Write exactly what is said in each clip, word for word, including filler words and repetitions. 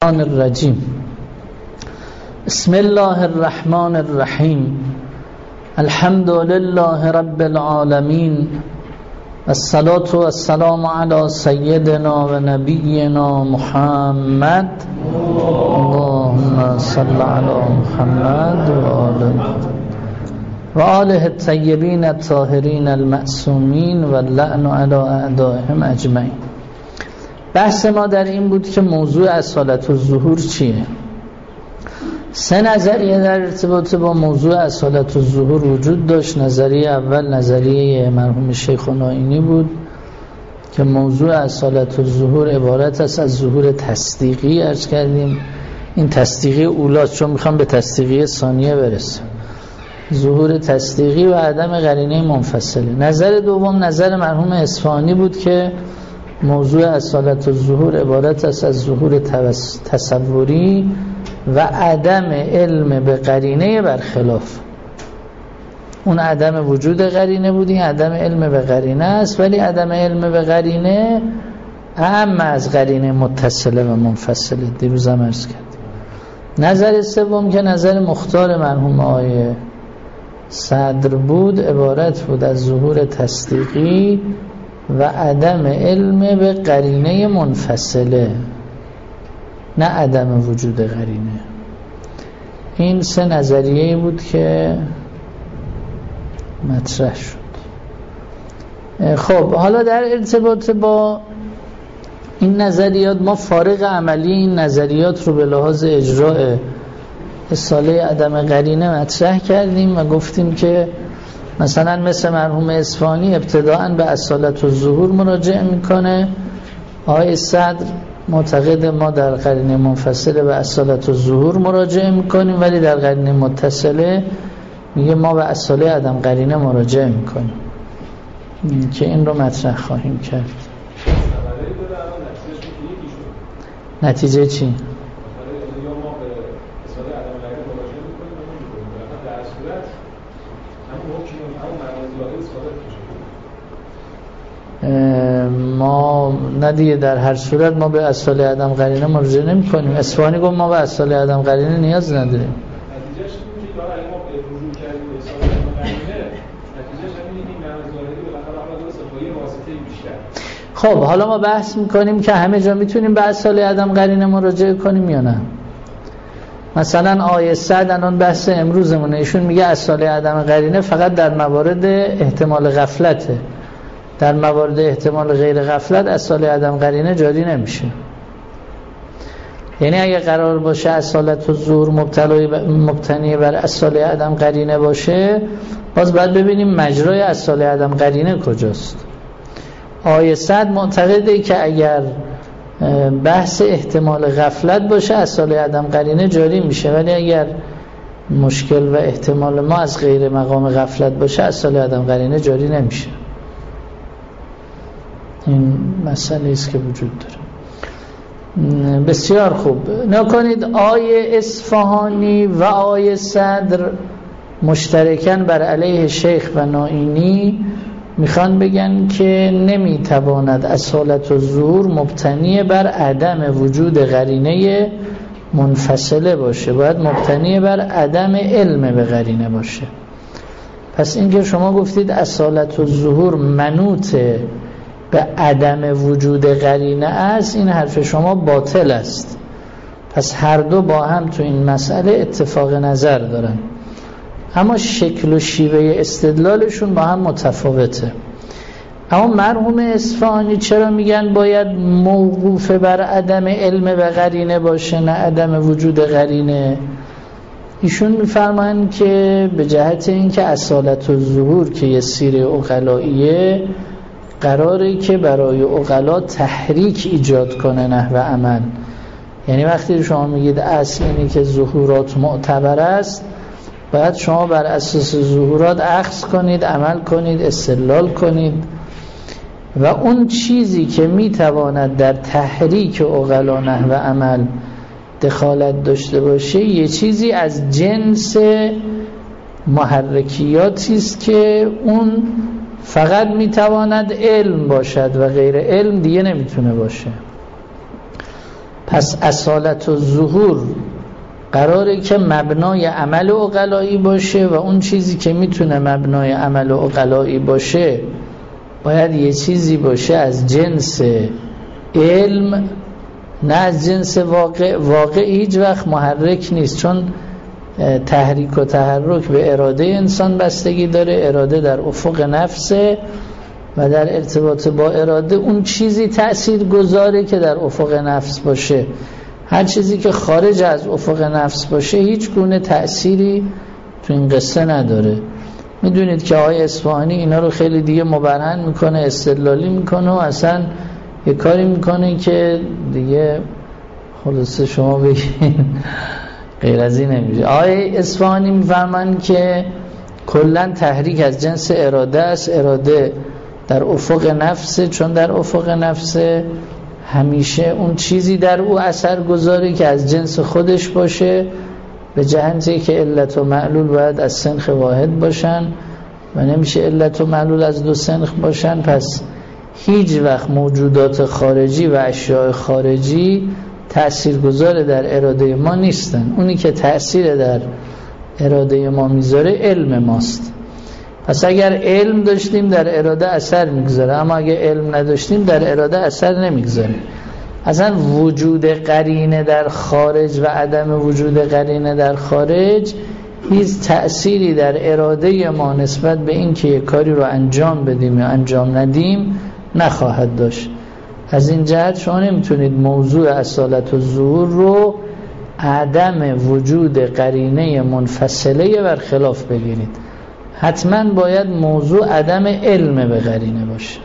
الرجیم. بسم الله الرحمن الرحیم. الحمد لله رب العالمین والصلاة والسلام علی سیدنا و نبینا محمد. اللهم صل علی محمد و آل و آله الطیبین الطاهرین المعصومین و اللعن علی اعدائهم اجمعین. بحث ما در این بود که موضوع اصالت الظهور چیه. سه نظریه در ارتباط با موضوع اصالت الظهور وجود داشت. نظریه اول نظریه مرحوم شیخ نائینی بود که موضوع اصالت الظهور عبارت است از ظهور تصدیقی. عرض کردیم این تصدیقی اولاست، چون میخوام به تصدیقی ثانیه برسم. ظهور تصدیقی و عدم قرینه منفصله. نظر دوم نظر مرحوم اصفهانی بود که موضوع اصالت الظهور عبارت است از ظهور تصوری و عدم علم به قرینه برخلاف. اون عدم وجود قرینه بود، این عدم علم به قرینه است، ولی عدم علم به قرینه اهم از قرینه متصله و منفصله. دیروز هم عرض کردیم. نظر سوم که نظر مختار مرحوم آقای صدر بود عبارت بود از ظهور تصدیقی و عدم علم به قرینه منفصله، نه عدم وجود قرینه. این سه نظریه بود که مطرح شد. خب حالا در ارتباط با این نظریات ما فارغ عملی این نظریات رو به لحاظ اجراء اصاله عدم قرینه مطرح کردیم و گفتیم که مثلا مثل مرحوم اصفهانی ابتداءً به اصالت الظهور مراجعه میکنه. آقای صدر معتقد ما در قرینه منفصله به اصالت الظهور مراجعه میکنیم، ولی در قرینه متصله میگه ما به اصاله عدم قرینه مراجعه میکنیم که این رو مطرح خواهیم کرد. نتیجه چی؟ ما ندیگه در هر صورت ما به اصاله عدم قرینه مراجعه نمی کنیم. اصفهانی گفت ما به اصاله عدم قرینه نیاز نداریم. نتیجهش اینه که اگه ما رجوع کردیم به اصاله عدم قرینه، نتیجهش همینه که این ظاهری بالاخره عمل درست با یه واسطه بیشتر. خب حالا ما بحث میکنیم که همه جا میتونیم به اصاله عدم قرینه مراجعه کنیم یا نه. مثلا آیه صد الان بحث امروزمونه، ایشون میگه اصاله عدم قرینه فقط در موارد احتمال غفلته، در موارد احتمال غیر غفلت اصاله عدم قرینه جاری نمیشه. یعنی اگه قرار باشه اصالت الظهور مبتنی بر اصاله عدم قرینه باشه، باز باید ببینیم مجرای اصاله عدم قرینه کجاست. آیه صد معتقده که اگر بحث احتمال غفلت باشه اصاله عدم قرینه جاری میشه، ولی اگر مشکل و احتمال ما از غیر مقام غفلت باشه اصاله عدم قرینه جاری نمیشه. این مسئله است که وجود داره. بسیار خوب. نکنید آیه اصفهانی و آیه صدر مشترکاً بر علیه شیخ و نائینی میخوان بگن که نمیتواند اصالت الظهور مبتنی بر عدم وجود قرینه منفصله باشه، باید مبتنی بر عدم علم به قرینه باشه. پس اینکه شما گفتید اصالت الظهور منوط به عدم وجود قرینه است، این حرف شما باطل است. پس هر دو با هم تو این مسئله اتفاق نظر دارن، اما شکل و شیوه استدلالشون با هم متفاوته. اما مرحوم اصفهانی چرا میگن باید موقوف بر عدم علم به قرینه باشه نه عدم وجود قرینه؟ ایشون میفرمایند که به جهت اینکه اصالت الظهور که یه سیر عقلاییه قراره که برای عقلا تحریک ایجاد کنه نحو عمل. یعنی وقتی شما میگید اصل اینه که ظهورات معتبر است، باید شما بر اساس ظهورات اخذ کنید، عمل کنید، استدلال کنید، و اون چیزی که میتواند در تحریک عقلا نحو عمل دخالت داشته باشه یه چیزی از جنس محرکیاتی است که اون فقط میتواند علم باشد و غیر علم دیگه نمیتونه باشه. پس اصالت و ظهور قراره که مبنای عمل عقلایی باشه و اون چیزی که میتونه مبنای عمل عقلایی باشه باید یه چیزی باشه از جنس علم، نه از جنس واقع. واقع هیچ وقت محرک نیست، چون تحریک و تحرک به اراده انسان بستگی داره. اراده در افق نفسه و در ارتباط با اراده اون چیزی تأثیر گذاره که در افق نفس باشه. هر چیزی که خارج از افق نفس باشه هیچ گونه تأثیری تو این قصه نداره. میدونید که آقای اصفهانی اینا رو خیلی دیگه مبرهن میکنه، استدلالی میکنه و اصلا یه کاری میکنه که دیگه خلاصه شما بگین غیر از این نمیشه. آقای اصفهانی میفهمن که کلا تحریک از جنس اراده است. اراده در افق نفسه، چون در افق نفسه همیشه اون چیزی در او اثر گذاره که از جنس خودش باشه، به جهتی که علت و معلول باید از سنخ واحد باشن و نمیشه علت و معلول از دو سنخ باشن. پس هیچ وقت موجودات خارجی و اشیاء خارجی تأثیرگذار در اراده ما نیستن. اونی که تأثیر در اراده ما میذاره علم ماست. پس اگر علم داشتیم در اراده اثر میگذاره، اما اگر علم نداشتیم در اراده اثر نمیگذاره. اصلا وجود قرینه در خارج و عدم وجود قرینه در خارج هیچ تأثیری در اراده ما نسبت به این که یک کاری رو انجام بدیم یا انجام ندیم نخواهد داشت. از این جهت شما نمیتونید موضوع اصالت و ظهور رو عدم وجود قرینه منفصله برخلاف بگیرید. حتما باید موضوع عدم علم به قرینه باشه.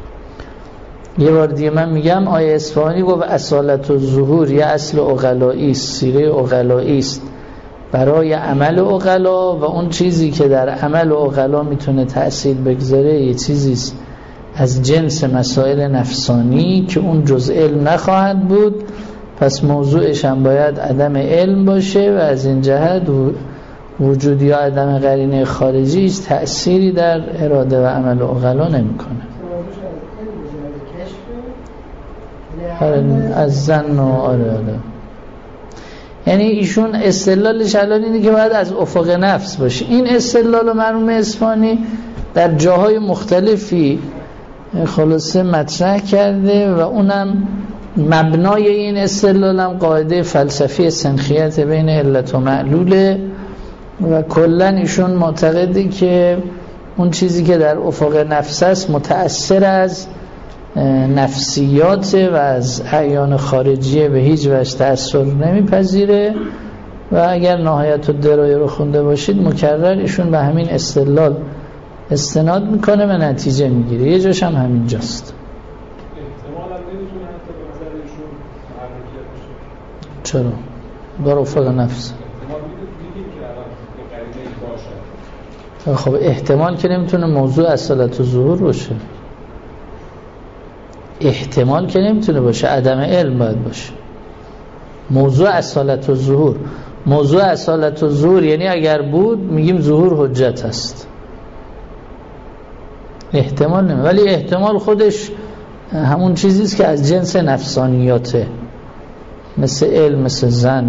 یه بار دیگه من میگم آیه اصفهانی گفت اصالت و ظهور یه اصل عقلایی است، سیره عقلایی است برای عمل عقلا و اون چیزی که در عمل عقلا میتونه تأثیر بگذاره یه چیزیست از جنس مسائل نفسانی که اون جز علم نخواهد بود. پس موضوعش هم باید عدم علم باشه و از این جهت وجود یا عدم قرینه خارجی تأثیری در اراده و عمل عقلا نمیکنه. آره از زن و آره آره یعنی ایشون استدلالش الان اینه که باید از افق نفس باشه. این استدلال مرحوم اصفهانی در جاهای مختلفی خلاصه مطرح کرده و اونم مبنای این استدلال هم قاعده فلسفی سنخیت بین علت و معلوله و کلا ایشون معتقده که اون چیزی که در افق نفس است متأثر از نفسیات و از اعیان خارجیه به هیچ وجه تأثیر نمیپذیره و اگر نهایت الدرایه رو خونده باشید مکرر ایشون به همین استدلال استناد میکنه و نتیجه میگیره. یه جاش هم همین جاست. احتمالا نمیتونه حتی به نظر ایشون محرکیت بشه. چرا؟ در افق نفس احتمال میدید که الان قرینه باشه. خب احتمال که نمیتونه موضوع اصالت و ظهور باشه. احتمال که نمیتونه باشه، عدم علم باید باشه. موضوع اصالت و ظهور موضوع اصالت و ظهور یعنی اگر بود میگیم ظهور حجت است. احتمال نمی ولی احتمال خودش همون چیزیست که از جنس نفسانیاته، مثل علم، مثل زن.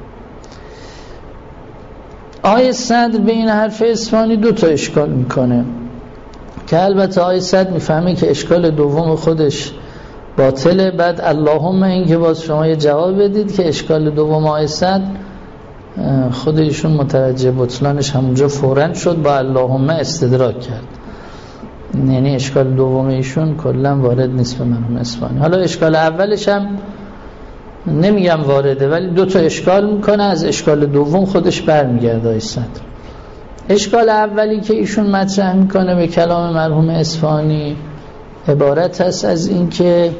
آیه صدر به این حرف اصفهانی دو تا اشکال میکنه که البته آیه صدر میفهمه که اشکال دوم خودش باطله. بعد اللهم این که باز شما یه جواب بدید که اشکال دوم آیه صدر خود ایشون متوجه بطلانش همونجا فوراً شد، با اللهم استدراک کرد. یعنی اشکال دوم ایشون کلا وارد نیست به مرحوم اصفهانی. حالا اشکال اولش هم نمیگم وارده ولی دو تا اشکال میکنه، از اشکال دوم خودش برمیگرده آیه صدر. اشکال اولی که ایشون مطرح میکنه به کلام مرحوم اصفهانی عبارت هست از این که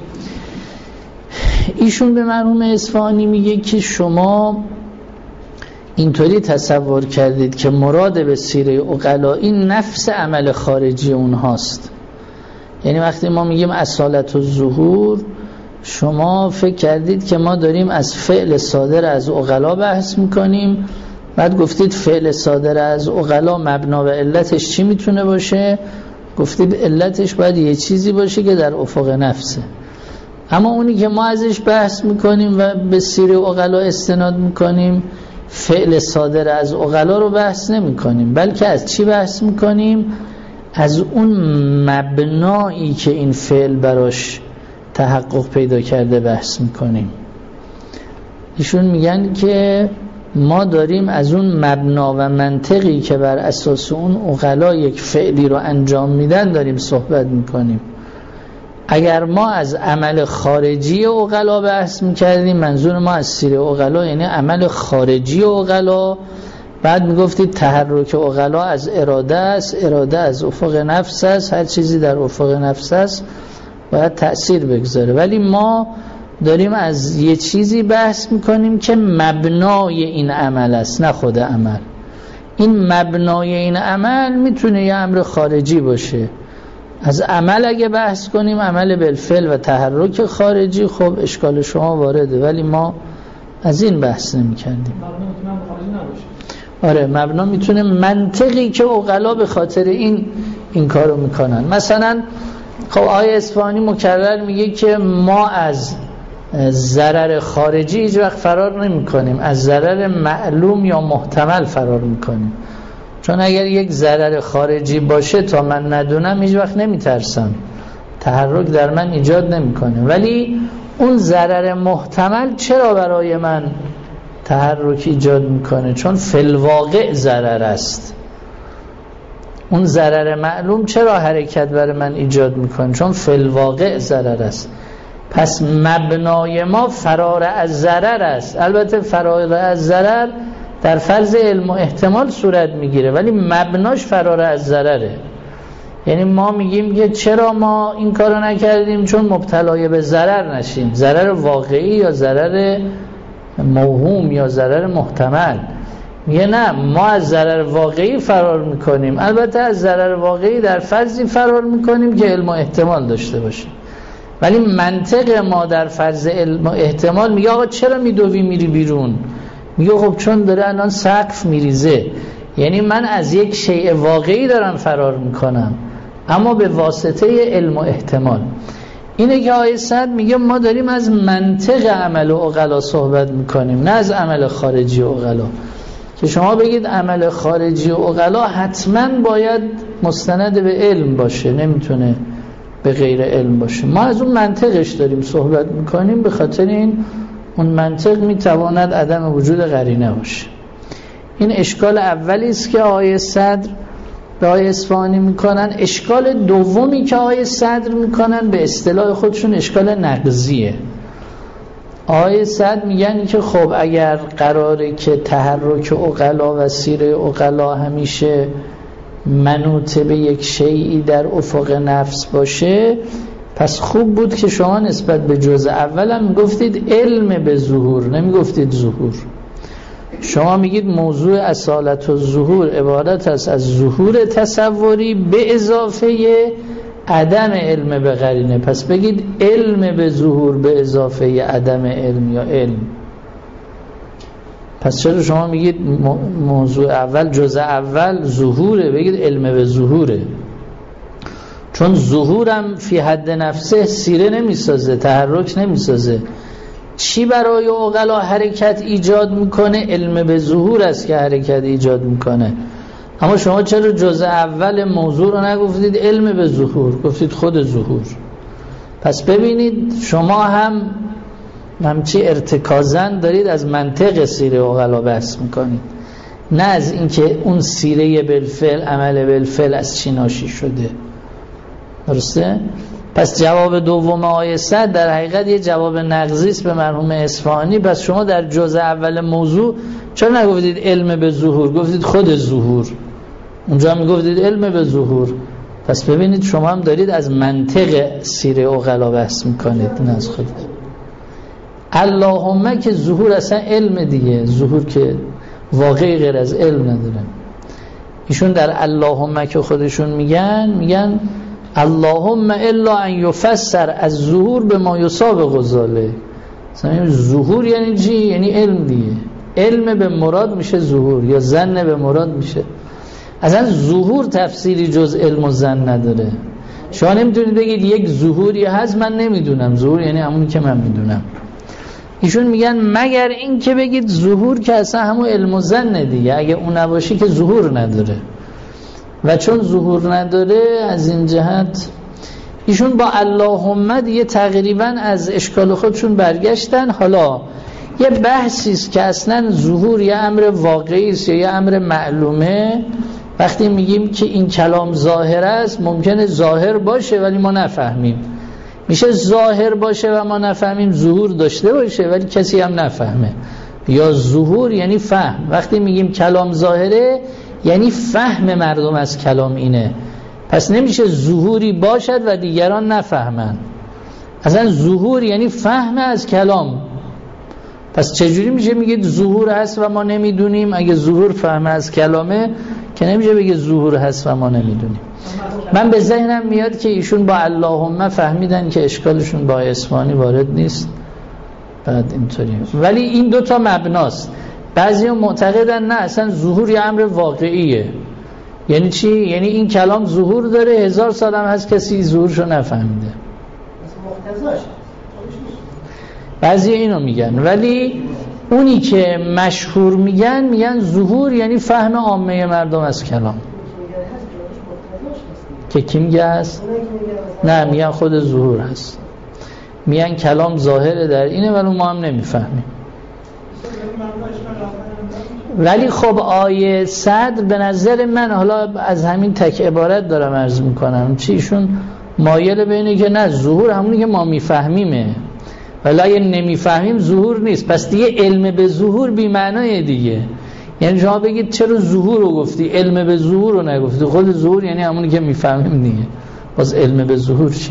ایشون به مرحوم اصفهانی میگه که شما اینطوری تصور کردید که مراد به سیره عقلا این نفس عمل خارجی اونهاست. یعنی وقتی ما میگیم اصالت و ظهور شما فکر کردید که ما داریم از فعل صادر از عقلا بحث میکنیم، بعد گفتید فعل صادر از عقلا مبنا و علتش چی میتونه باشه؟ گفتید علتش باید یه چیزی باشه که در افق نفسه. اما اونی که ما ازش بحث میکنیم و به سیر عقلا استناد میکنیم فعل صادر از عقلا رو بحث نمی کنیم، بلکه از چی بحث میکنیم؟ از اون مبنایی که این فعل براش تحقق پیدا کرده بحث میکنیم. ایشون میگن که ما داریم از اون مبنا و منطقی که بر اساس اون عقلا یک فعلی رو انجام میدن داریم صحبت میکنیم. اگر ما از عمل خارجی عقلا بحث میکردیم، منظور ما از سیر عقلا یعنی عمل خارجی عقلا، بعد میگفتید تحرک عقلا از اراده است، اراده از افق نفس است، هر چیزی در افق نفس است باید تأثیر بگذاره. ولی ما داریم از یه چیزی بحث میکنیم که مبنای این عمل است، نه خود عمل. این مبنای این عمل میتونه یه امر خارجی باشه. از عمل اگه بحث کنیم، عمل بالفعل و تحرک خارجی، خب اشکال شما وارده، ولی ما از این بحث نمی کردیم. آره، مبنا میتونه منطقی که عقلا به خاطر این این کارو میکنن. مثلا خب آیه اصفهانی مکرر میگه که ما از ضرر خارجی هیچ وقت فرار نمی کنیم، از ضرر معلوم یا محتمل فرار میکنیم. چون اگر یک ضرر خارجی باشه تا من ندونم هیچ وقت نمیترسم، تحرک در من ایجاد نمیکنه. ولی اون ضرر محتمل چرا برای من تحرک ایجاد میکنه؟ چون فی الواقع ضرر است. اون ضرر معلوم چرا حرکت برای من ایجاد میکنه؟ چون فی الواقع ضرر است. پس مبنای ما فرار از ضرر است. البته فرار از ضرر در فرض علم و احتمال صورت میگیره، ولی مبناش فرار از ضرره. یعنی ما میگیم که چرا ما این کارو نکردیم؟ چون مبتلای به ضرر نشیم، ضرر واقعی یا ضرر موهوم یا ضرر محتمل. میگه نه، ما از ضرر واقعی فرار میکنیم. البته از ضرر واقعی در فرضی فرار میکنیم که علم و احتمال داشته باشه، ولی منطق ما در فرض علم و احتمال میگه آقا چرا میدوی میری بیرون؟ میگه خب چون داره الان سقف میریزه. یعنی من از یک شیء واقعی دارم فرار میکنم، اما به واسطه علم و احتمال. اینه که آیه صد میگه ما داریم از منطق عمل عقلا صحبت میکنیم، نه از عمل خارجی عقلا. که شما بگید عمل خارجی عقلا حتما باید مستند به علم باشه، نمیتونه به غیر علم باشه. ما از اون منطقش داریم صحبت میکنیم، به خاطر این اون منطق میتواند عدم وجود قرینه باشه. این اشکال اولی است که آیه صدر به آیه اصفهانی میکنن. اشکال دومی که آیه صدر میکنن به اصطلاح خودشون اشکال نقضیه. آیه صدر میگن که خب اگر قراره که تحرک عقلا و سیر عقلا همیشه منوط به یک شیئی در افق نفس باشه، پس خوب بود که شما نسبت به جزء اول هم گفتید علم به ظهور، نمیگفتید ظهور. شما میگید موضوع اصالت و ظهور عبارت است از ظهور تصوری به اضافه عدم علم به قرینه. پس بگید علم به ظهور به اضافه عدم علم یا علم. پس چرا شما میگید موضوع اول جزء اول ظهوره؟ بگید علم به ظهوره، چون ظهورم فی حد نفسه سیره نمیسازه، تحرک نمیسازه. چی برای عقلا حرکت ایجاد میکنه؟ علم به ظهور است که حرکت ایجاد میکنه. اما شما چرا جزء اول موضوع رو نگفتید علم به ظهور، گفتید خود ظهور؟ پس ببینید شما هم همچی ارتکازن دارید از منطق سیره عقلا بحث میکنید، نه از اینکه اون سیره بالفعل عمل بالفعل از چی ناشی شده. درسته؟ پس جواب دوم آیه صد در حقیقت یه جواب نقضی است به مرحوم اصفهانی. پس شما در جزء اول موضوع چرا نگفتید علم به ظهور، گفتید خود ظهور؟ اونجا هم گفتید علم به ظهور. پس ببینید شما هم دارید از منطق سیره عقلا بحث میکنید، نه از خود. اللهم که ظهور اصلا علم دیگه، ظهور که واقعی غیر از علم نداره. ایشون در اللهم که خودشون میگن میگن اللهم الا ان یفسر از ظهور به ما یصاب غزاله. مثلا ظهور یعنی چی؟ یعنی علم دیگه. علم به مراد میشه ظهور، یا ظن به مراد میشه. اصلا ظهور تفسیری جز علم و ظن نداره. شما نمیتونید بگید یک ظهوری هست من نمیدونم. ظهور یعنی همونی که من میدونم. ایشون میگن مگر این که بگید ظهور که اصلا همون علم و ظن دیگه، اگه اون نباشی که ظهور نداره. و چون ظهور نداره از این جهت ایشون با اللهم دیگه تقریبا از اشکال خودشون برگشتن. حالا یه بحثی است که اصلا ظهور یه امر واقعی است یا یه امر معلومه. وقتی میگیم که این کلام ظاهر است، ممکنه ظاهر باشه ولی ما نفهمیم. میشه ظاهر باشه و ما نفهمیم، ظهور داشته باشه ولی کسی هم نفهمه. یا ظهور یعنی فهم. وقتی میگیم کلام ظاهره یعنی فهم مردم از کلام اینه. پس نمیشه ظهوری باشد و دیگران نفهمن. اصلا ظهور یعنی فهم از کلام. پس چجوری میشه میگید ظهور هست و ما نمیدونیم؟ اگه ظهور فهم از کلامه که نمیشه بگه ظهور هست و ما نمیدونیم. من به ذهنم میاد که ایشون با اللهم فهمیدن که اشکالشون با اصفهانی وارد نیست، بعد اینطوری. ولی این دوتا مبناست. بعضی معتقدن نه اصلا ظهور یه امر واقعیه. یعنی چی؟ یعنی این کلام ظهور داره، هزار سال هم هست کسی ظهورشو نفهمیده. بعضی اینو میگن، ولی اونی که مشهور میگن میگن ظهور یعنی فهم عامه مردم از کلام. که کی میگه هست؟ نه میگن خود ظهور هست. میگن کلام ظاهره در اینه ولی ما هم نمیفهمیم. ولی خب آیه صدر به نظر من، حالا از همین تک عبارت دارم عرض میکنم، چیشون مایل به اینه که نه ظهور همونی که ما میفهمیمه، ولی اگه نمیفهمیم ظهور نیست. پس دیگه علم به ظهور بی معنیه دیگه. یعنی شما بگید چرا ظهور رو گفتی، علم به ظهور رو نگفتی؟ خود ظهور یعنی همونی که میفهمیم دیگه. باز علم به ظهور چیه؟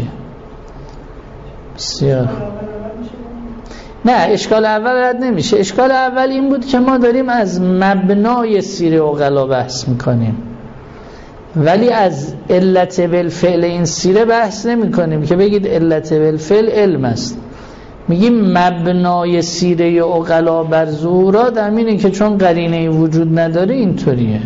بسیار نه، اشکال اول رد نمیشه. اشکال اول این بود که ما داریم از مبنای سیره عقلا بحث میکنیم، ولی از علت بالفعل این سیره بحث نمی کنیم که بگید علت بالفعل علم است. میگیم مبنای سیره عقلا بر ظهورات همینه که چون قرینه وجود نداره اینطوریه.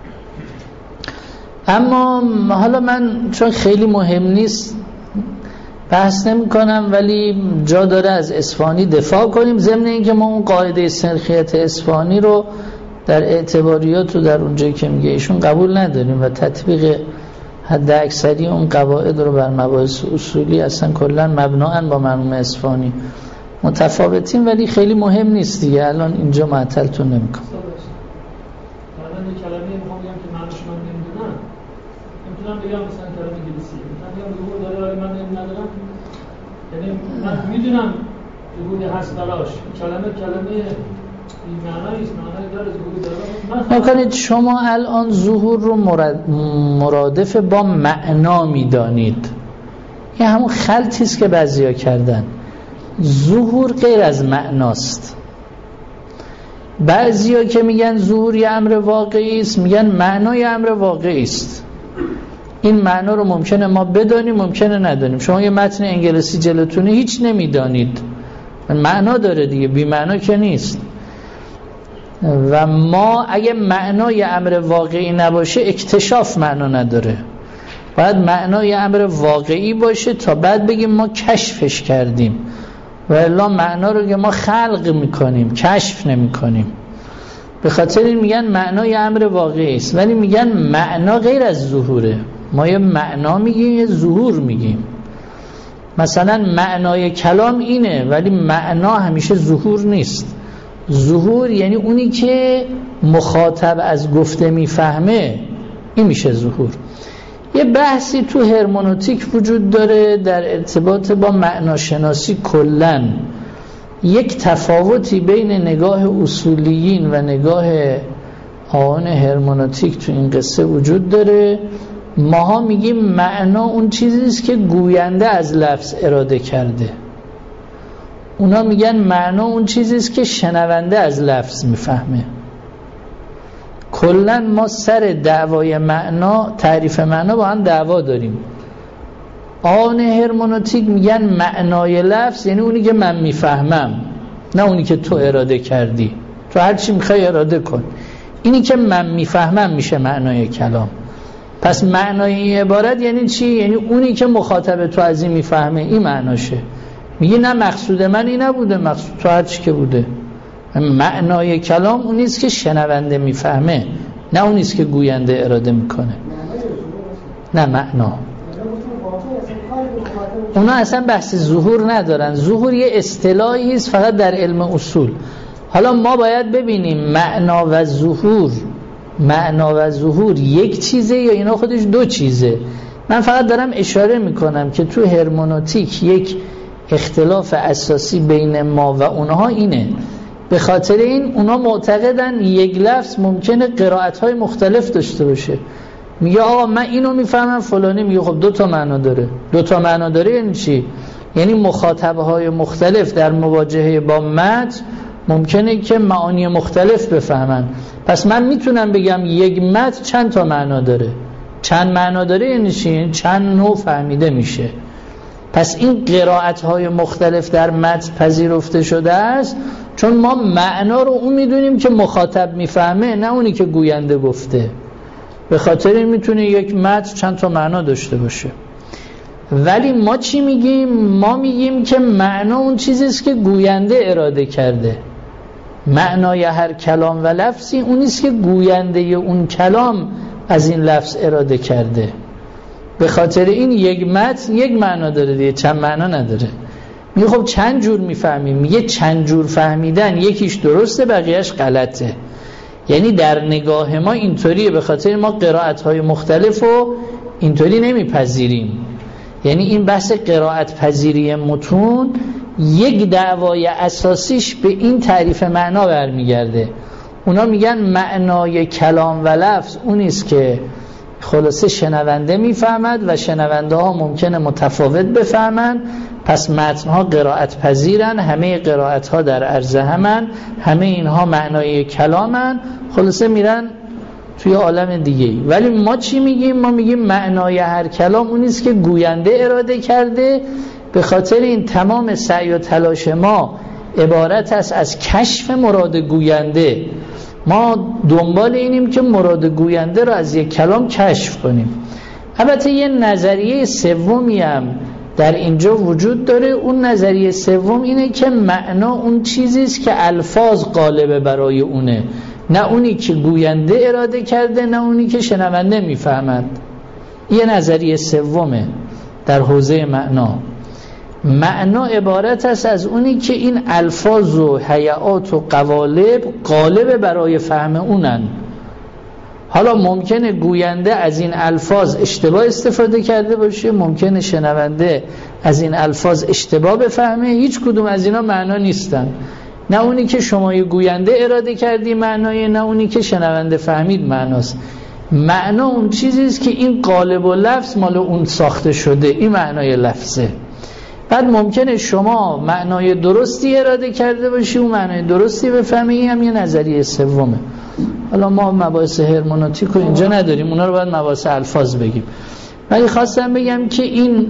اما حالا من چون خیلی مهم نیست بحث نمی کنم، ولی جا داره از اصفهانی دفاع کنیم، ضمن اینکه ما اون قاعده سرخیت اصفهانی رو در اعتباریات و در اونجایی که میگه ایشون قبول نداریم و تطبیق حد اکثری اون قواعد رو بر مباحث اصولی اصلا کلا مبناً با مرحوم اصفهانی متفاوتیم، ولی خیلی مهم نیست دیگه. الان اینجا معطلتون نمیکنم. من یه کلمه میخوام بگم که معنیش من نمیدونم، نمیتونم بگم مثلا کلمه انگلیسی، میتونم بگم ظهور داره ولی من نمیدونم. یعنی من میدونم ظهوری هست براش، کلمه کلمه این معنی است، معنی داره ظهوری داره. نکنید شما الان ظهور رو مراد... مرادف با معنا میدانید. این همون خلطی است که بعضیا کردن. ظهور غیر از معناست. بعضیا که میگن ظهور یه امر واقعی است، میگن معنا یه امر واقعی است. این معنا رو ممکنه ما بدانیم، ممکنه ندانیم. شما یه متن انگلیسی جلوتونه هیچ نمیدانید، معنا داره دیگه، بی معنا که نیست. و ما اگه معنای امر واقعی نباشه اکتشاف معنا نداره. باید معنای امر واقعی باشه تا بعد بگیم ما کشفش کردیم، و الا معنا رو که ما خلق میکنیم کشف نمیکنیم. به خاطر این میگن معنای امر واقعی است، ولی میگن معنا غیر از ظهوره. ما یه معنا میگیم یه ظهور میگیم. مثلا معنای کلام اینه ولی معنا همیشه ظهور نیست. ظهور یعنی اونی که مخاطب از گفته میفهمه، این میشه ظهور. یه بحثی تو هرمنوتیک وجود داره در ارتباط با معناشناسی کلن. یک تفاوتی بین نگاه اصولیین و نگاه آن هرمنوتیک تو این قصه وجود داره. ماها میگیم معنا اون چیزی است که گوینده از لفظ اراده کرده. اونا میگن معنا اون چیزی است که شنونده از لفظ میفهمه. کلا ما سر دعوای معنا، تعریف معنا با هم دعوا داریم. آن هرمنوتیک میگن معنای لفظ یعنی اونی که من میفهمم، نه اونی که تو اراده کردی. تو هر چی میخوای اراده کن، اینی که من میفهمم میشه معنای کلام. پس معنای این عبارت یعنی چی؟ یعنی اونی که مخاطب تو از این میفهمه این معناشه. میگه نه مقصود من این نبوده، مقصود تو هر چی که بوده. معنای کلام اون نیست که شنونده میفهمه، نه اون نیست که گوینده اراده میکنه. نه معنا اونا اصلا بحث ظهور ندارن. ظهور یه اصطلاحی است فقط در علم اصول. حالا ما باید ببینیم معنا و ظهور معنا و ظهور یک چیزه یا اینا خودش دو چیزه. من فقط دارم اشاره میکنم که تو هرمنوتیک یک اختلاف اساسی بین ما و اونها اینه. به خاطر این اونا معتقدن یک لفظ ممکنه قرائت‌های مختلف داشته باشه. میگه آقا من اینو میفهمم، فلانی میگه خب دو تا معنا داره. دو تا معنا داره یعنی چی؟ یعنی مخاطب‌های مختلف در مواجهه با متن ممکنه که معانی مختلف بفهمن. پس من میتونم بگم یک متن چند تا معنا داره. چند معنا داره یعنی چی؟ چند نوع فهمیده میشه. پس این قرائت‌های مختلف در متن پذیرفته شده است، چون ما معنا رو اون میدونیم که مخاطب میفهمه، نه اونی که گوینده گفته. به خاطر این میتونه یک متن چند تا معنا داشته باشه. ولی ما چی میگیم؟ ما میگیم که معنا اون چیزیست که گوینده اراده کرده. معنای هر کلام و لفظی اونیست که گوینده اون کلام از این لفظ اراده کرده. به خاطر این یک متن یک معنا داره دیگه، چند معنا نداره. میگه خب چند جور میفهمیم؟ میگه چند جور فهمیدن یکیش درسته بقیهش غلطه. یعنی در نگاه ما اینطوریه، به خاطر ما قرائت‌های مختلف رو اینطوری نمیپذیریم. یعنی این بحث قرائت پذیری متون یک دعوای اساسیش به این تعریف معنا برمیگرده. اونا میگن معنای کلام و لفظ اونیست که خلاصه شنونده میفهمد و شنونده ها ممکنه متفاوت بفهمن. پس متنها قرائت پذیرن، همه قرائت ها در عرض همن، همه اینها معنای کلامن، خلاصه میرن توی عالم دیگه. ولی ما چی میگیم؟ ما میگیم معنای هر کلام اونیست که گوینده اراده کرده. به خاطر این تمام سعی و تلاش ما عبارت است از کشف مراد گوینده. ما دنبال اینیم که مراد گوینده رو از یک کلام کشف کنیم. البته یه نظریه سومی هم در اینجا وجود داره. اون نظریه سوم اینه که معنا اون چیزیست که الفاظ غالبه برای اونه، نه اونی که گوینده اراده کرده، نه اونی که شنونده میفهمد. یه نظریه سومه در حوزه معنا. معنا عبارت است از اونی که این الفاظ و هیئات و قوالب غالب برای فهم اونن. حالا ممکنه گوینده از این الفاظ اشتباه استفاده کرده باشه، ممکنه شنونده از این الفاظ اشتباه بفهمه. هیچ کدوم از اینا معنا نیستن. نه اونی که شما گوینده اراده کردی معنای، نه اونی که شنونده فهمید معناست. معنا اون چیزیست که این قالب و لفظ مال اون ساخته شده، این معنای لفظه. بعد ممکنه شما معنای درستی اراده کرده باشی، اون معنای درستی بفهمی. این هم یه نظریه سومه. حالا ما مباحث هرمنوتیک رو اینجا نداریم، اونا رو باید مباحث الفاظ بگیم. ولی خواستم بگم که این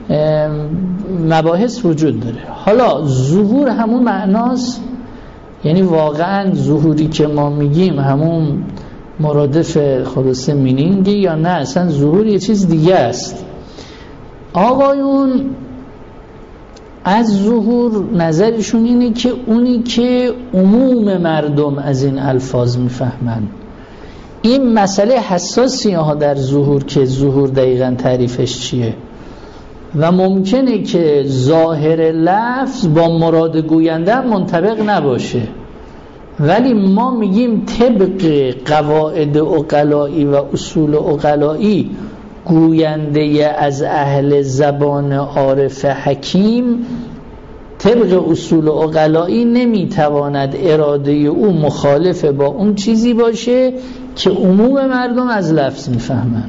مباحث وجود داره. حالا ظهور همون معناست؟ یعنی واقعا ظهوری که ما میگیم همون مرادف خلاصه مینینگی یا نه اصلا ظهور یه چیز دیگه است؟ آقایون از ظهور نظرشون اینه که اونی که عموم مردم از این الفاظ میفهمن. این مسئله حساسیه ها در ظهور که ظهور دقیقاً تعریفش چیه و ممکنه که ظاهر لفظ با مراد گوینده منطبق نباشه. ولی ما میگیم طبق قواعد عقلایی و اصول عقلایی گوینده از اهل زبان عارف حکیم طبق اصول عقلایی نمیتواند اراده او مخالف با اون چیزی باشه که عموم مردم از لفظ میفهمن.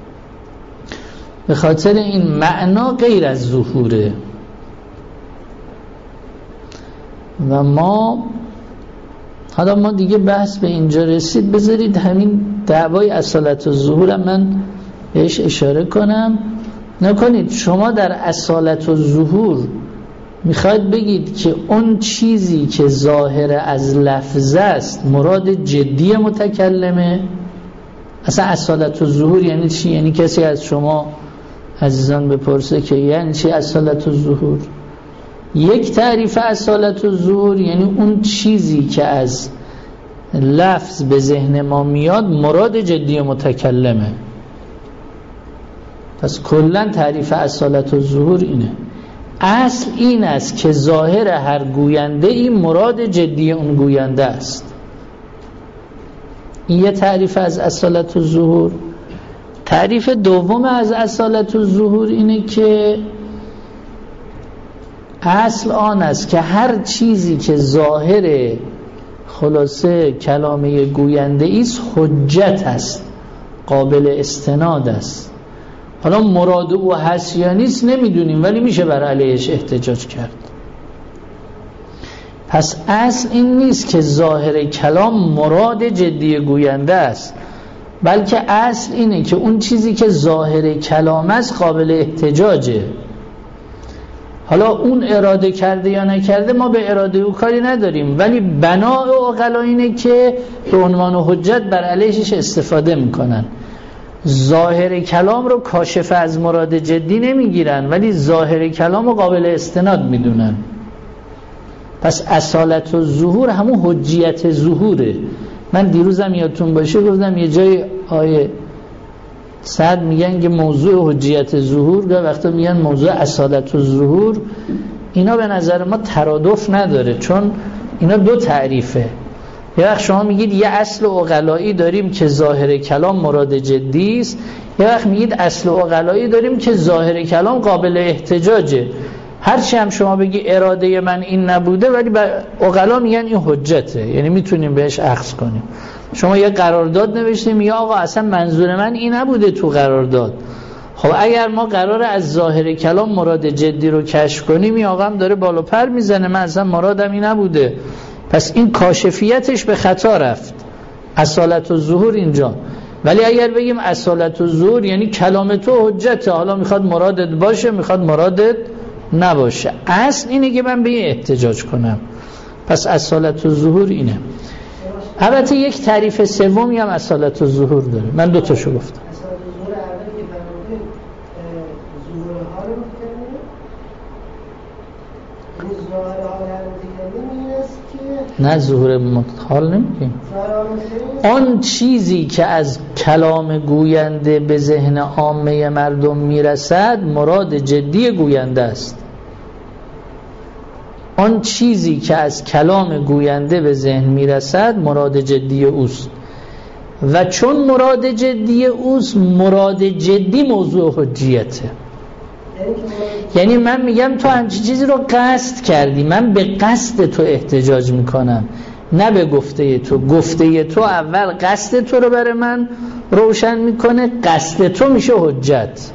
به خاطر این معنا غیر از ظهوره و ما حالا ما دیگه بحث به اینجا رسید. بذارید همین دعوای اصالت و ظهور من بهش اشاره کنم. نکنید شما در اصالت و ظهور میخواید بگید که اون چیزی که ظاهر از لفظ است مراد جدی متکلمه؟ اصلا اصالت الظهور یعنی چی؟ یعنی کسی از شما عزیزان بپرسه که یعنی چی اصالت الظهور؟ یک تعریف اصالت الظهور یعنی اون چیزی که از لفظ به ذهن ما میاد مراد جدی متکلمه. پس کلا تعریف اصالت الظهور اینه. اصل این است که ظاهر هر گوینده این مراد جدی اون گوینده است. این یه تعریف از اصالت الظهور. تعریف دوم از اصالت الظهور اینه که اصل آن است که هر چیزی که ظاهر خلاصه کلامه گوینده ایست حجت است، قابل استناد است. حالا مراد او هست یا نیست نمیدونیم، ولی میشه بر علیهش احتجاج کرد. پس اصل این نیست که ظاهر کلام مراد جدی گوینده است، بلکه اصل اینه که اون چیزی که ظاهر کلام است قابل احتجاجه. حالا اون اراده کرده یا نکرده ما به اراده او کاری نداریم، ولی بناء عقلا اینه که به عنوان حجت بر علیهش استفاده میکنن. ظاهر کلام رو کاشف از مراد جدی نمیگیرن، ولی ظاهر کلام رو قابل استناد میدونن. پس اصالت الظهور همون حجیت ظهوره. من دیروزم یادتون باشه گفتم یه جای آیه سعد میگن که موضوع حجیت ظهور، یا وقتا میگن موضوع اصالت الظهور. اینا به نظر ما ترادف نداره، چون اینا دو تعریفه. یه وقت شما میگید یه اصل عقلایی داریم که ظاهر کلام مراد جدی است، یه وقت میگید اصل عقلایی داریم که ظاهر کلام قابل احتجاجه. هرچی هم شما بگی اراده من این نبوده، ولی عقلا میگن این حجته، یعنی میتونیم بهش اخذ کنیم. شما یه قرارداد نوشتیم یا آقا اصلا منظور من این نبوده تو قرارداد. خب اگر ما قراره از ظاهر کلام مراد جدی رو کشف کنیم، یا آقا هم داره بالا پر میزنه من اصلا مرادم این نبوده، پس این کاشفیتش به خطا رفت. اصالت الظهور اینجا. ولی اگر بگیم اصالت الظهور یعنی کلام تو حجته، حالا میخواد مرادت باشه میخواد مرادت نباشه، اصل اینه که من به این احتجاج کنم. پس اصالت الظهور اینه. البته یک تعریف سومی هم اصالت الظهور داره. من دو تاشو گفتم. اصالت الظهور اول که فرمودید ظهور حال رو می‌کنه. این ظاهر حال رو دیگه نیست که نه ظهور حال نمیگیم. آن چیزی که از کلام گوینده به ذهن عامه مردم میرسد مراد جدی گوینده است. آن چیزی که از کلام گوینده به ذهن میرسد مراد جدی اوست، و چون مراد جدی اوست مراد جدی موضوع حجیته. یعنی من میگم تو همچین چیزی رو قصد کردی، من به قصد تو احتجاج میکنم، نه به گفته تو. گفته تو اول قصد تو رو برای من روشن میکنه، قصد تو میشه حجت.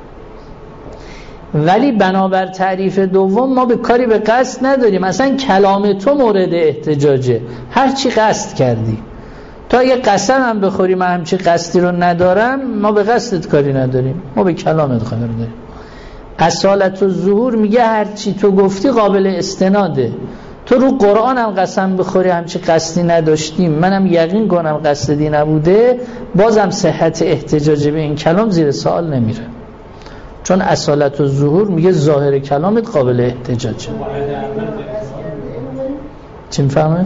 ولی بنابر تعریف دوم ما به کاری به قصد نداریم، اصلا کلام تو مورد احتجاجه، هر چی قصد کردی. تا اگه قسم هم بخوری من همچی قصدی رو ندارم، ما به قصدت کاری نداریم، ما به کلامت کاری داریم. اصالت الظهور میگه هر چی تو گفتی قابل استناده. تو رو قرآن هم قسم بخوری همچی قصدی نداشتیم، منم یقین کنم قصدی نبوده، بازم صحت احتجاج به این کلام زیر سوال نمیره، چون اصالت الظهور میگه ظاهر کلامت قابل احتجاجه. چی میفهمه؟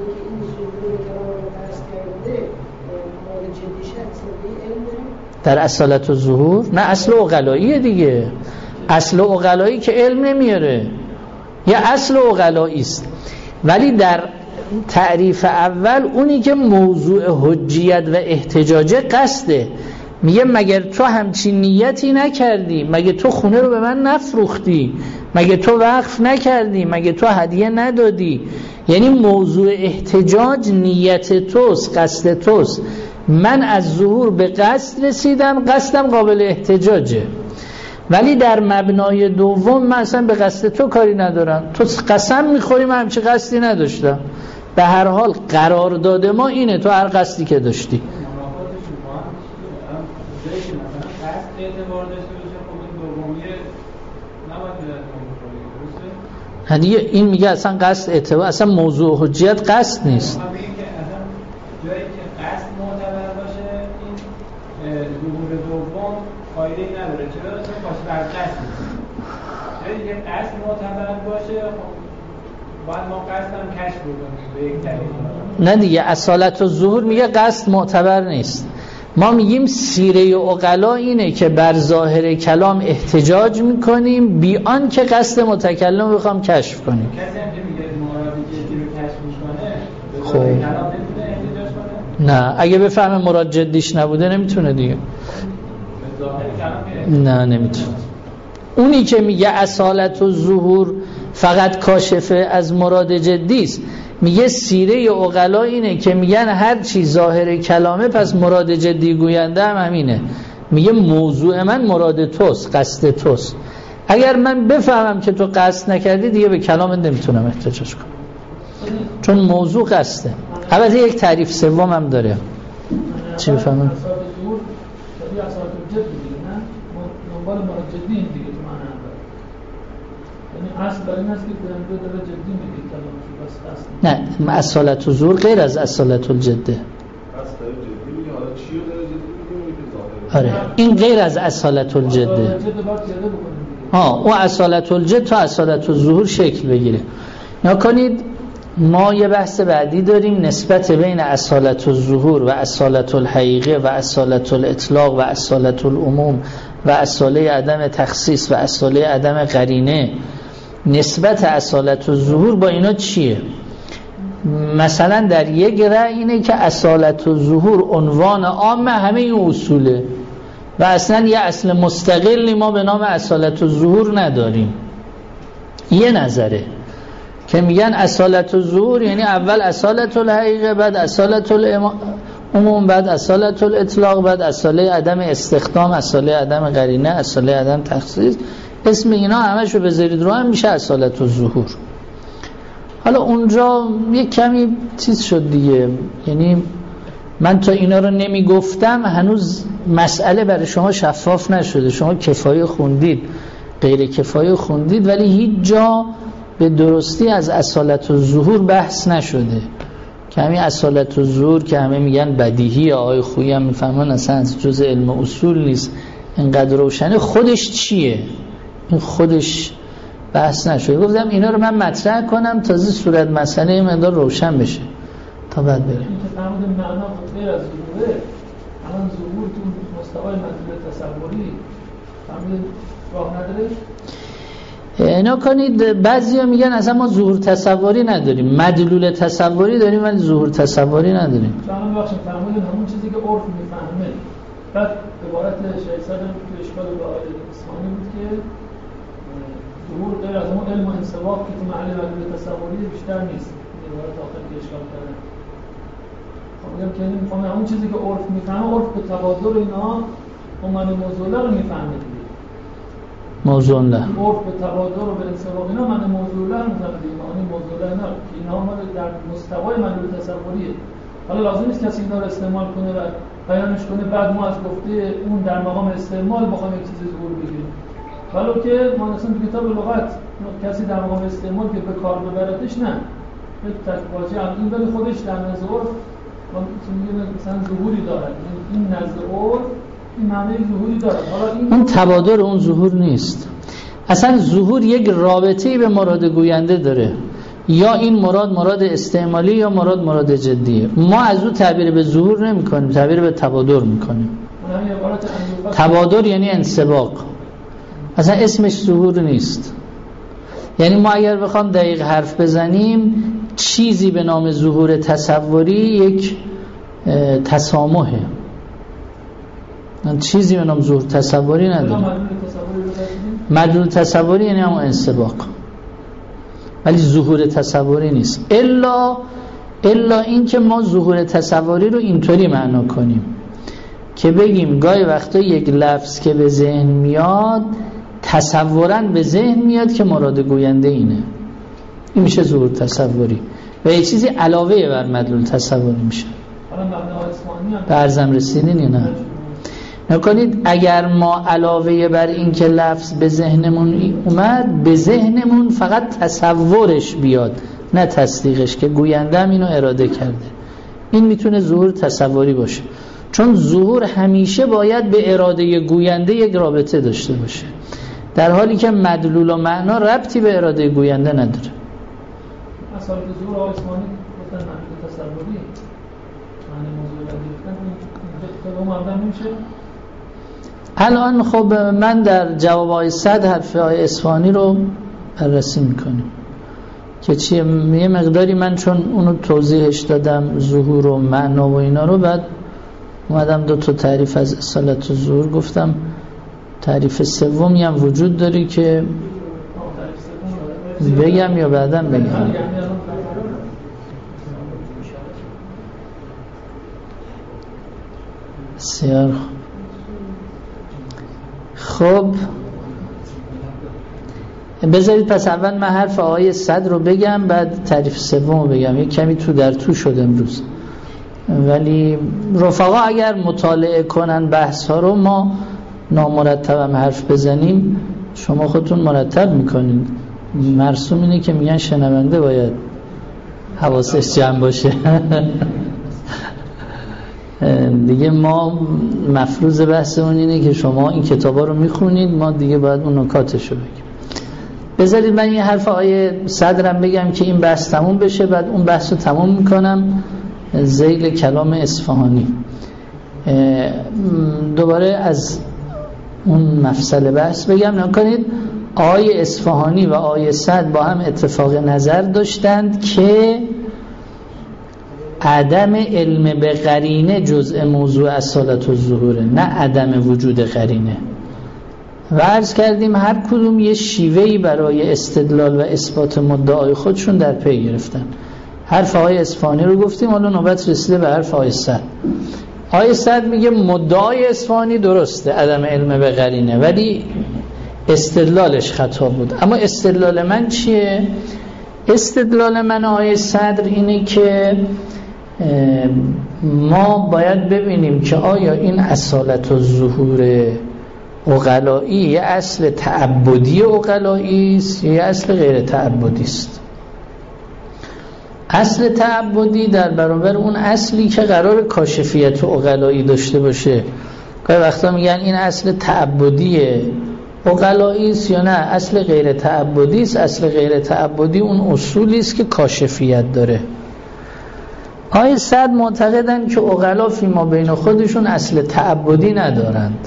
در اصالت الظهور نه، اصل عقلاییه دیگه. اصل عقلایی که علم نمیاره، یه اصل عقلایی است. ولی در تعریف اول اونی که موضوع حجیت و احتجاج قصده، میگه مگر تو همچین نیتی نکردی؟ مگه تو خونه رو به من نفروختی؟ مگه تو وقف نکردی؟ مگه تو هدیه ندادی؟ یعنی موضوع احتجاج نیت توست، قصد توست. من از ظهور به قصد رسیدم، قصدم قابل احتجاجه. ولی در مبنای دوم من اصلا به قصد تو کاری ندارم، تو قسم میخوری من همچی قصدی نداشتم. به هر حال قرارداد ما اینه، تو هر قصدی که داشتی. هدیه این میگه اصلا قصد اعتبار، اصلا موضوع حجیت قصد نیست. جایی که قصد معتبر باشه این فایده ای نداره. چرا؟ چون باشه بر قصد می‌کنه. چرا دیگه قصد معتبر باشه خب باید ما قصد هم کشف بکنیم به یک طریق. نه دیگه اصالت و ظهور میگه قصد معتبر نیست. ما میگیم سیره عقلا اینه که بر ظاهر کلام احتجاج میکنیم بی آن که قصد متکلم رو بخوام کشف کنیم. کسی هم که میگه مراد جدی رو کشف میکنه به خب. ظاهر کلام نمیتونه احتجاج کنه؟ نه اگه بفهمه مراد جدیش نبوده نمیتونه دیگه. به ظاهر کلام نه نمیتونه. اونی که میگه اصالت و ظهور فقط کاشفه از مراد جدی است، میگه سیره عقلا اینه که میگن هر چی ظاهر کلامه پس مراد جدی گوینده هم همینه. میگه موضوع من مراد توست، قصد توست. اگر من بفهمم که تو قصد نکردی دیگه به کلامت نمیتونم احتجاج کنم، چون موضوع قصده. البته یک تعریف سوم هم داره. چی بفهمم؟ دنبال مراد جدی این دیگه تو معنی هم داره. یعنی اصل بر این است که گوینده داره جدی میگه کلامش بس اصل نه اصالت و ظهور غیر از اصالت الجده. اصل جدی میگه حالا چی رو داره جدی میگه؟ آره این غیر از اصالت الجده. ها اون اصالت الجد تا اصالت الظهور شکل بگیره. نکنید ما یه بحث بعدی داریم نسبت بین اصالت الظهور و اصالت الحقیقه و اصالت الاطلاق و اصالت العموم و اصاله عدم تخصیص و اصاله عدم قرینه. نسبت اصالت الظهور با اینا چیه؟ مثلا در یک رأی اینه که اصالت الظهور عنوان عام همه این اصوله و اصلا یه اصل مستقلی ما به نام اصالت الظهور نداریم. یه نظره که میگن اصالت الظهور یعنی اول اصالت الحقیقه، بعد اصالت العموم، بعد اصالت الاطلاق، بعد اصاله عدم استخدام، اصاله عدم قرینه، اصاله عدم تخصیص. اسم اینا همشو بذارید رو هم میشه اصالت الظهور. حالا اونجا یک کمی چیز شد دیگه، یعنی من تا اینا رو نمی گفتم هنوز مسئله برای شما شفاف نشده. شما کفایه خوندید، غیر کفایه خوندید، ولی هیچ جا به درستی از اصالت الظهور بحث نشده. که همین اصالت الظهور که همه میگن بدیهی، آقای خویی هم میفهمن اصلا از جزء علم اصول نیست، اینقدر روشنه. خودش چیه؟ این خودش بحث نشده. گفتم اینا رو من مطرح کنم تازه صورت مسئله مقدار روشن بشه تا بعد بریم. این که فرمودیم معنا غیر از ظهوره، الان ظهور تو مستوای مطلوب تصوری فرمودیم راه نداره. اینا کنید بعضیا میگن اصلا ما ظهور تصوری نداریم، مدلول تصوری داریم ولی ظهور تصوری نداریم. چون بخشم فرمودیم همون چیزی که عرف میفهمه. بعد عبارت شیخ صدر تو اشکال به آیه اصفهانی بود که ظهور غیر از اون علم و انسباق که تو محل مدلول تصوری بیشتر نیست. عبارت آخر که اشکال کردن. میگم که میخوام همون چیزی که عرف میفهمه، عرف به تبادر اینا اون معنی موضوعه رو میفهمه دیگه. موضوع نه. عرف به تبادر و به انسباق اینا معنی موضوعه رو میفهمه دیگه. معنی موضوعه نه که اینا ما در مستوای مدلول تصوریه. حالا لازم نیست کسی اینا رو استعمال کنه و بیانش کنه بعد ما از گفته اون در مقام استعمال بخوایم یک چیزی ظهور بگیریم. ولی که ما مثلا تو کتاب لغت کسی در مقام استعمال که به کار ببرتش نه. یک تکواجه هم این ولی خودش در نظر عرف مثلا ظهوری دارد. این نزد عرف این معنی ظهوری دارد. حالا این اون تبادر اون ظهور نیست. اصلا ظهور یک رابطه‌ای به مراد گوینده داره. یا این مراد مراد استعمالی یا مراد مراد جدیه. ما از اون تعبیر به ظهور نمی کنیم، تعبیر به تبادر می کنیم. تبادر یعنی انسباق. اصلا اسمش ظهور نیست. یعنی ما اگر بخوام دقیق حرف بزنیم چیزی به نام ظهور تصوری یک تسامحه. چیزی به نام ظهور تصوری نداره. مدلول تصوری یعنی همون انسباق، ولی ظهور تصوری نیست. الا الا این که ما ظهور تصوری رو اینطوری معنا کنیم که بگیم گاهی وقتا یک لفظ که به ذهن میاد تصوراً به ذهن میاد که مراد گوینده اینه. این میشه ظهور تصوری و یه چیزی علاوه بر مدلول تصوری میشه. به ارزم رسیدین یا نه؟ نکنید اگر ما علاوه بر این که لفظ به ذهنمون اومد به ذهنمون فقط تصورش بیاد نه تصدیقش، که گوینده هم اینو اراده کرده، این میتونه ظهور تصوری باشه. چون ظهور همیشه باید به اراده گوینده یک رابطه داشته باشه، در حالی که مدلول و معنا ربطی به اراده گوینده نداره. اصالت ظهور آسمانی گفتن معنی تصوری، معنی موضوع بدی گفتن این خیلی مبدن نمیشه. الان خب من در جوابای صد حرف های اصفهانی رو بررسی میکنیم که چیه. یه مقداری من چون اونو توضیحش دادم ظهور و معنا و اینا رو، بعد اومدم دو تا تعریف از اصالت و ظهور گفتم. تعریف سومی هم وجود داره که بگم یا بعدم بگم؟ بسیار خب، بذارید پس اول من حرف آیه صد رو بگم، بعد تعریف سوم رو بگم. یک کمی تو در تو شد امروز، ولی رفقا اگر مطالعه کنن بحث ها رو، ما نامرتب هم حرف بزنیم شما خودتون مرتب میکنید. مرسوم اینه که میگن شنونده باید حواسش جمع باشه. دیگه ما مفروض بحثمون اینه که شما این کتابا رو میخونید، ما دیگه باید اون نکاتش رو بگیم. بذارید من یه حرف آیه صدرم بگم که این بحث تموم بشه، بعد اون بحث رو تموم میکنم ذیل کلام اصفهانی. دوباره از اون مفصل بحث بگم. نکنید آیه اصفهانی و آیه صد با هم اتفاق نظر داشتند که عدم علم به قرینه جزء موضوع اصالت و ظهوره، نه عدم وجود قرینه. و عرض کردیم هر کدوم یه شیوهی برای استدلال و اثبات مدعای خودشون در پی گرفتن. حرف آیه اصفهانی رو گفتیم، حالا نوبت رسیده به حرف آیه صد. آیه صد میگه مدعای اصفهانی درسته، عدم علم به قرینه، ولی استدلالش خطا بود. اما استدلال من چیه؟ استدلال من آیه صدر اینه که ما باید ببینیم که آیا این اصالت و ظهور عقلایی یه اصل تعبدی عقلایی است یا یه اصل غیر تعبدی است. اصل تعبدی در برابر اون اصلی که قرار کاشفیت و عقلایی داشته باشه. گاهی وقتا میگن این اصل تعبدی عقلایی است یا نه اصل غیر تعبدی است. اصل غیر تعبدی اون اصولی است که کاشفیت داره. آیه صد معتقدن که عقلا فی ما بین خودشون اصل تعبدی ندارند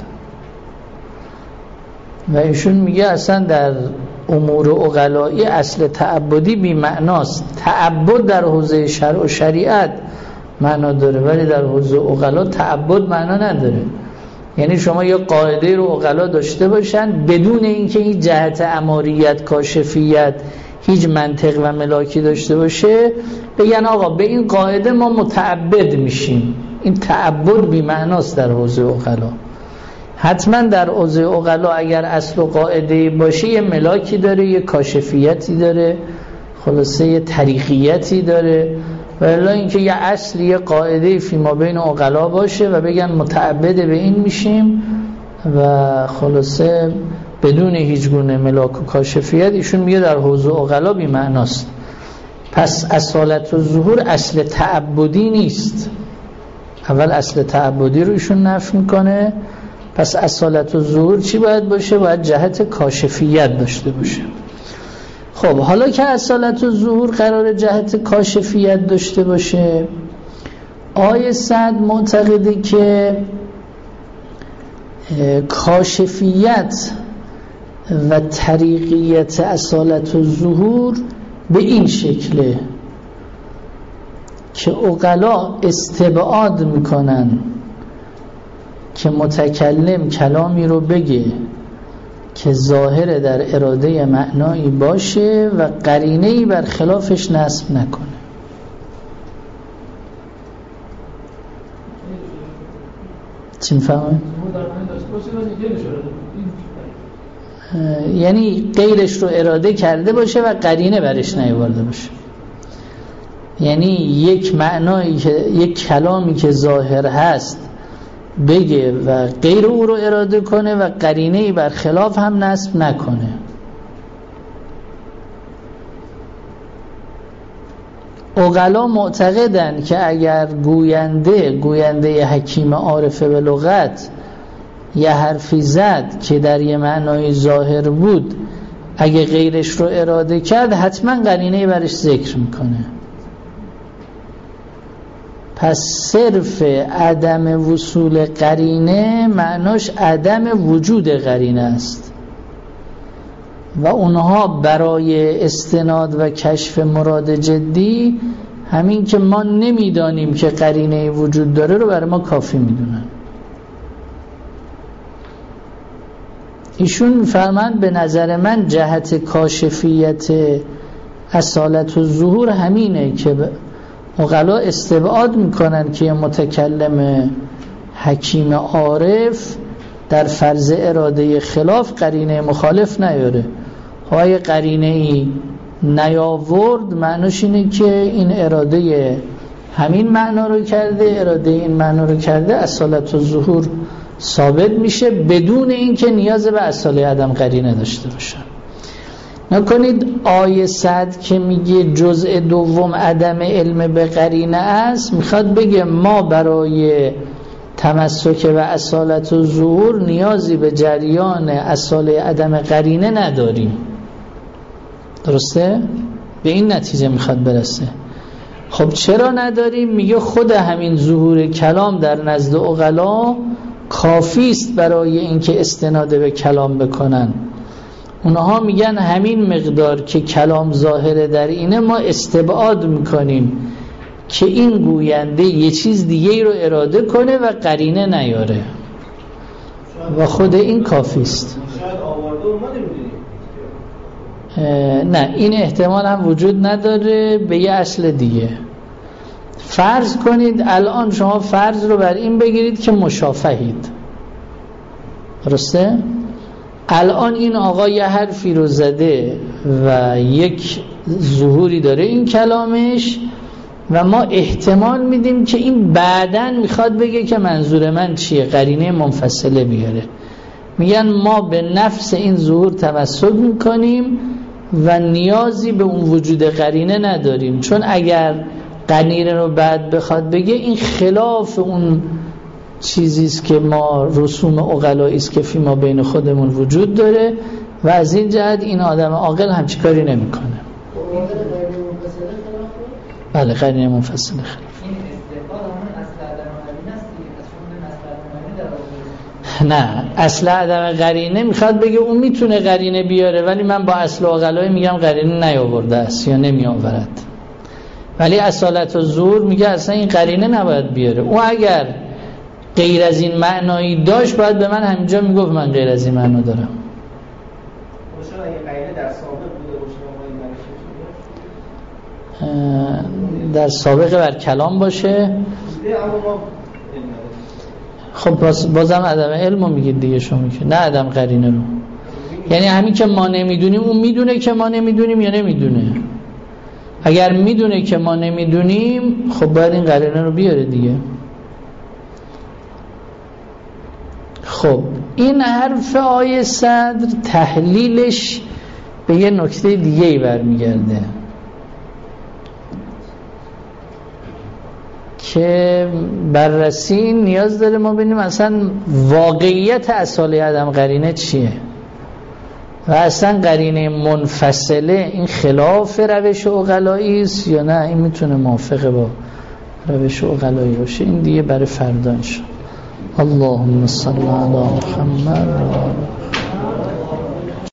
و ایشون میگه اصلا در امور عقلایی اصل تعبدی بی معناست. تعبد در حوزه شرع و شریعت معنا داره، ولی در حوزه عقلا تعبد معنا نداره. یعنی شما یه قاعده رو عقلا داشته باشن بدون اینکه این جهت اماریت، کاشفیت، هیچ منطق و ملاکی داشته باشه، بگن آقا به این قاعده ما متعبد میشیم. این تعبد بی معناست در حوزه عقلا. حتما در حوزه عقلا اگر اصل و قاعده باشه یه ملاکی داره، یه کاشفیتی داره، خلاصه یه طریقیتی داره. و الا اینکه یه اصل، یه قاعده فی ما بین عقلا باشه و بگن متعبد به این میشیم و خلاصه بدون هیچ گونه ملاک و کاشفیت، ایشون میگه در حوزه عقلا بی معناست. پس اصالت و ظهور اصل تعبدی نیست. اول اصل تعبدی رو ایشون نفی میکنه. پس اصالت و ظهور چی باید باشه؟ باید جهت کاشفیت داشته باشه. خب حالا که اصالت و ظهور قرار جهت کاشفیت داشته باشه، آیه صد معتقده که کاشفیت و طریقیت اصالت و ظهور به این شکله که عقلا استبعاد میکنن که متکلم کلامی رو بگه که ظاهر در اراده معنایی باشه و قرینه‌ای بر خلافش نصب نکنه. چی می‌فهمید؟ یعنی غیرش رو اراده کرده باشه و قرینه برش نیاورده باشه. یعنی یک معنایی که یک کلامی که ظاهر هست بگه و غیر او رو اراده کنه و قرینه‌ای بر خلاف هم نصب نکنه. عقلا معتقدن که اگر گوینده گوینده حکیم عارفه به لغت یه حرفی زد که در یه معنای ظاهر بود، اگه غیرش رو اراده کرد حتما قرینه برش ذکر میکنه. پس صرف عدم وصول قرینه معناش عدم وجود قرینه است و اونها برای استناد و کشف مراد جدی همین که ما نمیدانیم که قرینه وجود داره رو برای ما کافی میدونن. ایشون میفرمند به نظر من جهت کاشفیت اصالت و ظهور همینه که عقلا استبعاد میکنن که متکلم حکیم عارف در فرض اراده خلاف قرینه مخالف نیاره. های قرینه ای نیاورد معناش اینه که این اراده همین معنا رو کرده، اراده این معنا رو کرده، اصالت و ظهور ثابت میشه بدون اینکه نیاز به اصاله عدم قرینه داشته باشن. نکنید آیه صد که میگه جزء دوم عدم علم به قرینه است، میخواد بگه ما برای تمسک و اصالت و ظهور نیازی به جریان اصاله عدم قرینه نداریم. درسته؟ به این نتیجه میخواد برسه. خب چرا نداریم؟ میگه خود همین ظهور کلام در نزد عقلا کافی است برای اینکه استناد به کلام بکنن. اونها میگن همین مقدار که کلام ظاهره در اینه ما استبعاد میکنیم که این گوینده یه چیز دیگه ای رو اراده کنه و قرینه نیاره و خود این کافی است. شاید آورده و ما نمیدونیم. نه، این احتمال هم وجود نداره به یه اصل دیگه. فرض کنید الان شما فرض رو بر این بگیرید که مشافهید، درسته؟ الان این آقا یه حرفی رو زده و یک ظهوری داره این کلامش و ما احتمال میدیم که این بعدن میخواد بگه که منظور من چیه، قرینه منفصله بیاره. میگن ما به نفس این ظهور تمسک میکنیم و نیازی به اون وجود قرینه نداریم، چون اگر قرینه رو بعد بخواد بگه این خلاف اون چیزیست که ما رسوم عقلایی است که فی ما بین خودمون وجود داره و از این جهت این آدم عاقل همچی کاری نمیکنه. بله، قرینه منفصله خلاف. این استقبال همون اصل عدم قرینه است دیگه. نه، اصل عدم قرینه میخواد بگه اون میتونه قرینه بیاره ولی من با اصل عقلایی میگم قرینه نیاورده است یا نمی آورد. ولی اصالت و ظهور میگه اصلا این قرینه نباید بیاره. اون اگر غیر از این معنایی داشت باید به من همینجا میگفت من غیر از این معنا دارم. مثلا اگه قرینه در سابق بوده باشه در سابق بر کلام باشه، خب باز بازم عدم علم میگید دیگه شما میگید، نه عدم قرینه رو. یعنی همین که ما نمیدونیم اون میدونه که ما نمیدونیم یا نمیدونه؟ اگر میدونه که ما نمیدونیم خب باید این قرینه رو بیاره دیگه. خب این حرف آیه صدر تحلیلش به یه نکته دیگه ای برمیگرده که بررسی نیاز داره ما ببینیم اصلا واقعیت اصاله عدم قرینه چیه و اصلا قرینه منفصله این خلاف روش عقلایی است یا نه این میتونه موافق با روش عقلایی باشه. این دیگه برای فردا ان شاء الله. اللهم صل علی محمد.